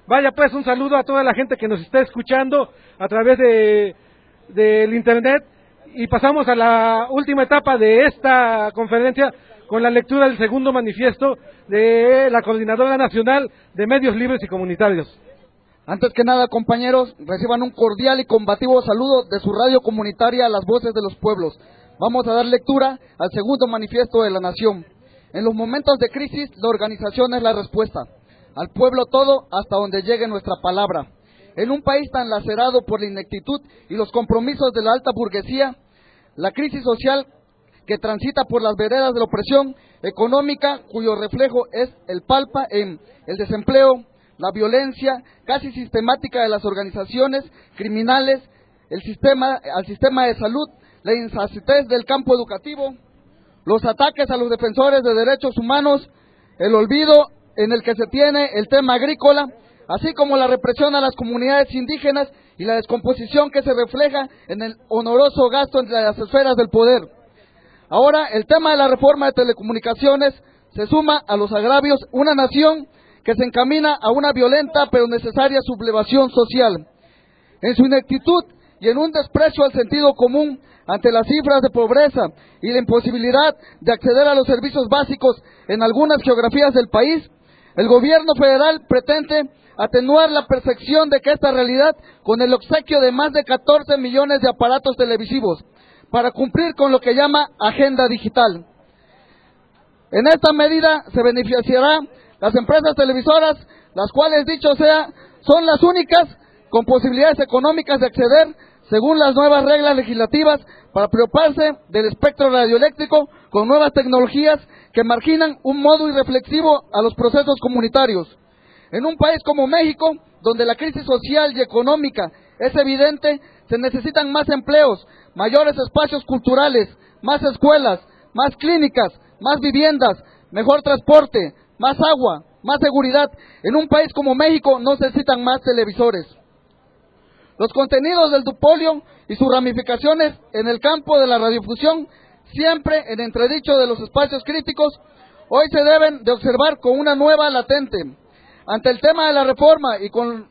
Vaya pues, un saludo a toda la gente que nos está escuchando a través del internet, y pasamos a la última etapa de esta conferencia con la lectura del segundo manifiesto de la Coordinadora Nacional de Medios Libres y Comunitarios. Antes que nada, compañeros, reciban un cordial y combativo saludo de su radio comunitaria Las Voces de los Pueblos. Vamos a dar lectura al segundo manifiesto de la Nación. En los momentos de crisis, la organización es la respuesta. Al pueblo todo, hasta donde llegue nuestra palabra. En un país tan lacerado por la ineptitud y los compromisos de la alta burguesía, la crisis social que transita por las veredas de la opresión económica, cuyo reflejo es el palpa en el desempleo, la violencia casi sistemática de las organizaciones criminales, al sistema de salud, la insensatez del campo educativo, los ataques a los defensores de derechos humanos, el olvido en el que se tiene el tema agrícola, así como la represión a las comunidades indígenas y la descomposición que se refleja en el oneroso gasto entre las esferas del poder. Ahora, el tema de la reforma de telecomunicaciones se suma a los agravios, una nación que se encamina a una violenta pero necesaria sublevación social. En su ineptitud y en un desprecio al sentido común ante las cifras de pobreza y la imposibilidad de acceder a los servicios básicos en algunas geografías del país, el gobierno federal pretende atenuar la percepción de que esta realidad con el obsequio de más de 14 millones de aparatos televisivos para cumplir con lo que llama agenda digital. En esta medida se beneficiarán las empresas televisoras, las cuales, dicho sea, son las únicas con posibilidades económicas de acceder, según las nuevas reglas legislativas, para preocuparse del espectro radioeléctrico con nuevas tecnologías que marginan un modo irreflexivo a los procesos comunitarios. En un país como México, donde la crisis social y económica es evidente, se necesitan más empleos, mayores espacios culturales, más escuelas, más clínicas, más viviendas, mejor transporte, más agua, más seguridad. En un país como México no se necesitan más televisores. Los contenidos del duopolio y sus ramificaciones en el campo de la radiodifusión, siempre en entredicho de los espacios críticos, hoy se deben de observar con una nueva latente. Ante el tema de la reforma y con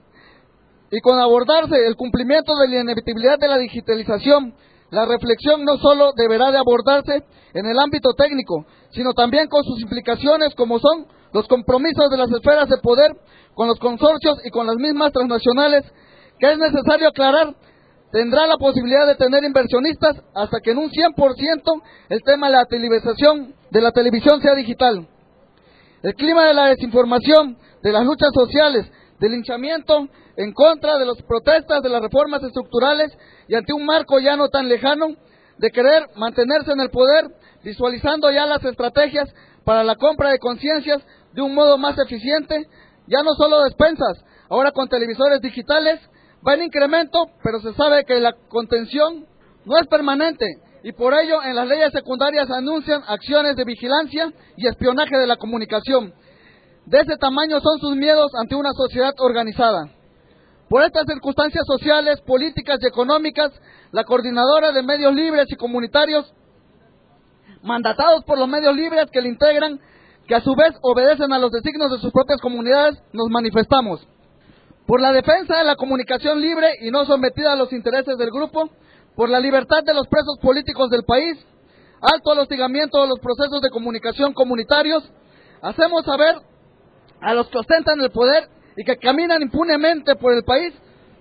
abordarse el cumplimiento de la inevitabilidad de la digitalización, la reflexión no solo deberá de abordarse en el ámbito técnico, sino también con sus implicaciones como son los compromisos de las esferas de poder con los consorcios y con las mismas transnacionales, que es necesario aclarar, tendrá la posibilidad de tener inversionistas hasta que en un 100% el tema de la televisión sea digital. El clima de la desinformación, de las luchas sociales, del linchamiento en contra de las protestas de las reformas estructurales y ante un marco ya no tan lejano de querer mantenerse en el poder, visualizando ya las estrategias para la compra de conciencias de un modo más eficiente, ya no solo despensas, ahora con televisores digitales, va en incremento, pero se sabe que la contención no es permanente y por ello en las leyes secundarias anuncian acciones de vigilancia y espionaje de la comunicación. De ese tamaño son sus miedos ante una sociedad organizada. Por estas circunstancias sociales, políticas y económicas, la Coordinadora de Medios Libres y Comunitarios, mandatados por los medios libres que le integran, que a su vez obedecen a los designios de sus propias comunidades, nos manifestamos por la defensa de la comunicación libre y no sometida a los intereses del grupo, por la libertad de los presos políticos del país, alto al hostigamiento de los procesos de comunicación comunitarios. Hacemos saber a los que ostentan el poder y que caminan impunemente por el país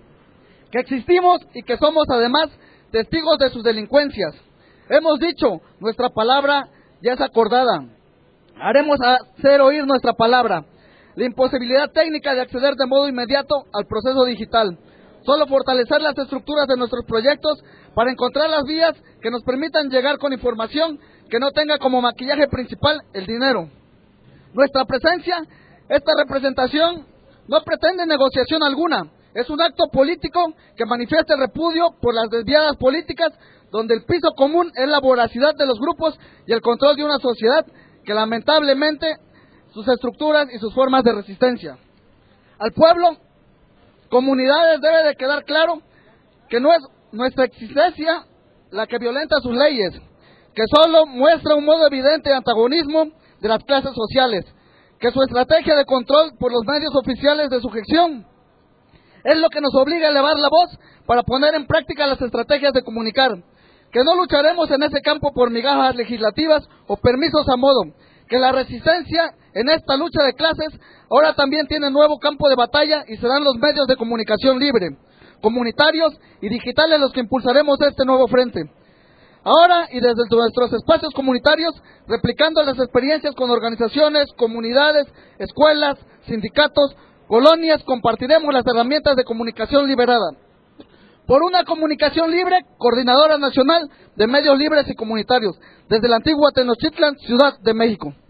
que existimos y que somos además testigos de sus delincuencias. Hemos dicho, nuestra palabra ya es acordada. Haremos hacer oír nuestra palabra. La imposibilidad técnica de acceder de modo inmediato al proceso digital. Solo fortalecer las estructuras de nuestros proyectos para encontrar las vías que nos permitan llegar con información que no tenga como maquillaje principal el dinero. Nuestra presencia, esta representación, no pretende negociación alguna. Es un acto político que manifiesta el repudio por las desviadas políticas, donde el piso común es la voracidad de los grupos y el control de una sociedad que lamentablemente sus estructuras y sus formas de resistencia. Al pueblo, comunidades, debe de quedar claro que no es nuestra existencia la que violenta sus leyes, que solo muestra un modo evidente de antagonismo de las clases sociales, que su estrategia de control por los medios oficiales de su gestión es lo que nos obliga a elevar la voz para poner en práctica las estrategias de comunicar, que no lucharemos en ese campo por migajas legislativas o permisos a modo, que la resistencia en esta lucha de clases ahora también tiene nuevo campo de batalla y serán los medios de comunicación libre, comunitarios y digitales los que impulsaremos este nuevo frente. Ahora y desde nuestros espacios comunitarios, replicando las experiencias con organizaciones, comunidades, escuelas, sindicatos, colonias, compartiremos las herramientas de comunicación liberada. Por una comunicación libre, Coordinadora Nacional de Medios Libres y Comunitarios, desde la antigua Tenochtitlan, Ciudad de México.